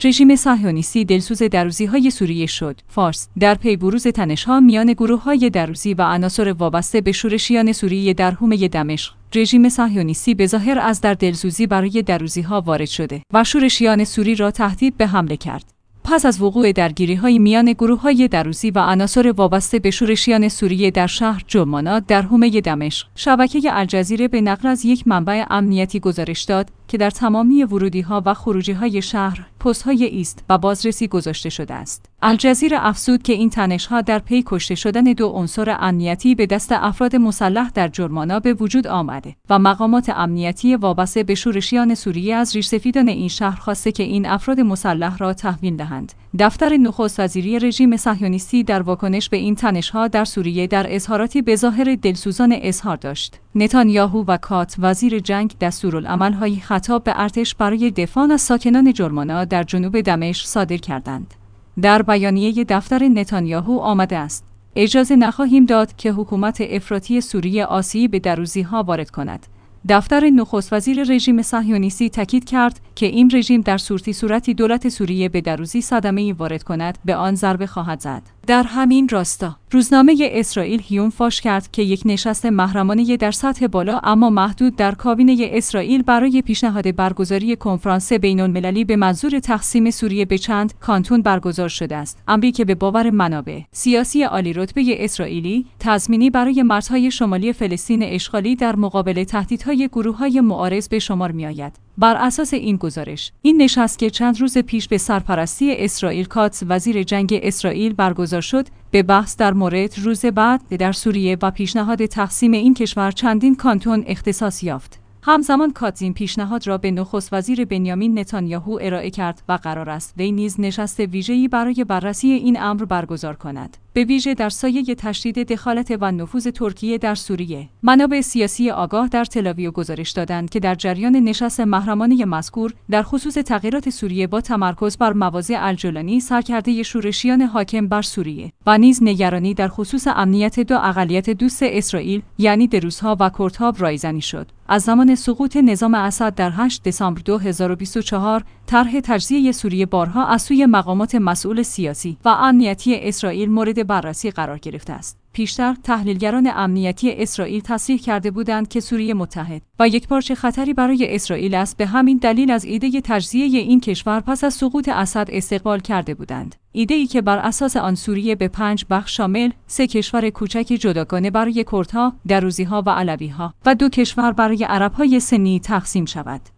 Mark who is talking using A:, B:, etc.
A: رژیم صهیونیستی دلسوز دروزی‌های سوریه شد. فارس: در پی بروز تنش‌ها میان گروه‌های دروزی و عناصر وابسته به شورشیان سوریه در حومه دمشق، رژیم صهیونیستی بظاهر از در دلسوزی برای دروزی‌ها وارد شده و شورشیان سوری را تهدید به حمله کرد. پس از وقوع درگیری‌های میان گروه‌های دروزی و عناصر وابسته به شورشیان سوریه در شهر جمانا در حومه دمشق، شبکه الجزیره به نقل از یک منبع امنیتی گزارش داد که در تمامی ورودی‌ها و خروجی‌های شهر پست‌های ایست و بازرسی گذاشته شده است. الجزیره افزود که این تنش‌ها در پی کشته شدن 2 عنصر امنیتی به دست افراد مسلح در جرمانا به وجود آمده و مقامات امنیتی وابسته به شورشیان سوریه از ریشسفیدان این شهر خواسته که این افراد مسلح را تحویل دهند. دفتر نخست وزیری رژیم صهیونیستی در واکنش به این تنش‌ها در سوریه در اظهاراتی بظاهر دلسوزانه اظهار داشت. نتانیاهو و کات وزیر جنگ دستورالعمل‌های خطاب به ارتش برای دفاع از ساکنان جرمانا در جنوب دمشق صادر کردند. در بیانیه دفتر نتانیاهو آمده است: اجازه نخواهیم داد که حکومت افراطی سوریه آسیب به دروزی‌ها وارد کند. دفتر نخست وزیر رژیم صهیونیستی تاکید کرد که این رژیم در صورتی دولت سوریه به دروزی صدمه‌ای وارد کند به آن ضربه خواهد زد. در همین راستا روزنامه اسرائیل هیوم فاش کرد که یک نشست محرمانه در سطح بالا اما محدود در کابینه اسرائیل برای پیشنهاد برگزاری کنفرانس بین‌المللی به منظور تقسیم سوریه به چند کانتون برگزار شده است، امری که به باور منابع سیاسی عالی‌رتبه اسرائیلی تضمینی برای مرزهای شمالی فلسطین اشغالی در مقابل تهدیدهای گروه‌های معارض به شمار می‌آید. بر اساس این گزارش، این نشست که چند روز پیش به سرپرستی اسرائیل کاتس وزیر جنگ اسرائیل برگزار شد، به بحث در مورد روز بعد در سوریه و پیشنهاد تقسیم این کشور چندین کانتون اختصاص یافت. همزمان کاتس این پیشنهاد را به نخست وزیر بنیامین نتانیاهو ارائه کرد و قرار است وی نیز نشست ویژه‌ای برای بررسی این امر برگزار کند، به ویژه در سایه تشدید دخالت و نفوذ ترکیه در سوریه. منابع سیاسی آگاه در تل‌آویو گزارش دادند که در جریان نشست محرمانه مذکور در خصوص تغییرات سوریه با تمرکز بر مواضع الجولانی سرکرده شورشیان حاکم بر سوریه و نیز نگرانی در خصوص امنیت 2 اقلیت دوست اسرائیل یعنی دروزها و کردها رایزنی شد. از زمان سقوط نظام اسد در 8 دسامبر 2024 طرح تجزیه سوریه بارها از سوی مقامات مسئول سیاسی و امنیتی اسرائیل مورد بررسی قرار گرفته است. پیشتر تحلیلگران امنیتی اسرائیل تصریح کرده بودند که سوریه متحد و یکپارچه خطری برای اسرائیل است. به همین دلیل از ایده تجزیه این کشور پس از سقوط اسد استقبال کرده بودند. ایده‌ای که بر اساس آن سوریه به 5 بخش شامل 3 کشور کوچک جداگانه برای کردها، دروزی‌ها و علوی‌ها و 2 کشور برای عرب‌های سنی تقسیم شود.